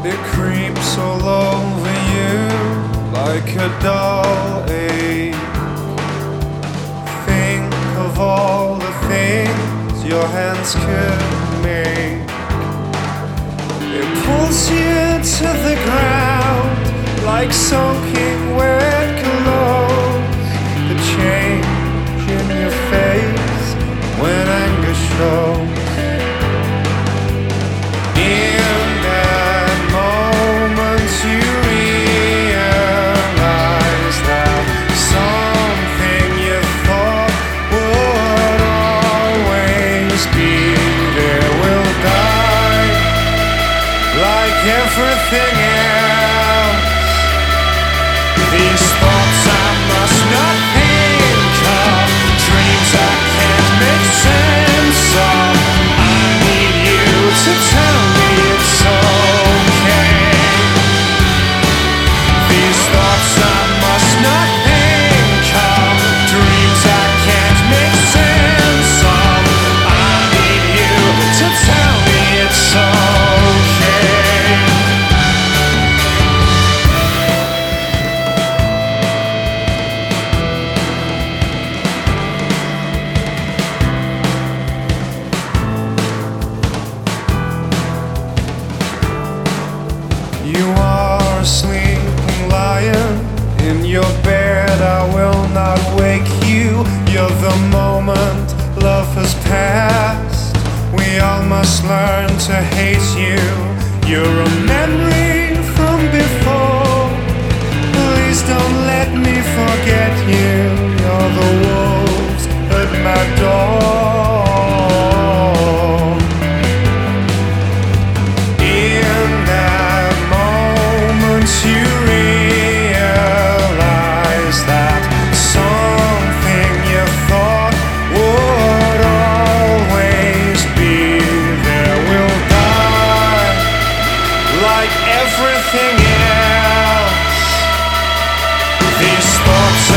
It creeps all over you like a dull ache. Think of all the things your hands could make. It pulls you to the ground like soaking wet clothes. The change in your face when anger shows. In that moment you realize that something you thought would always be there will die like everything else. These thoughts I must not think of, dreams I can't make sense of. I need you to tell me it's okay. These thoughts I must not think of, dreams I can't make sense of. I need you to tell me it's okay. You are a sleeping lion in your bed. I will not wake you. You're the moment love has passed. We all must learn to hate you. You're a memory from before. Please don't let me forget you. You're the wolves at my door. You realize that something you thought would always be there will die like everything else. These thoughts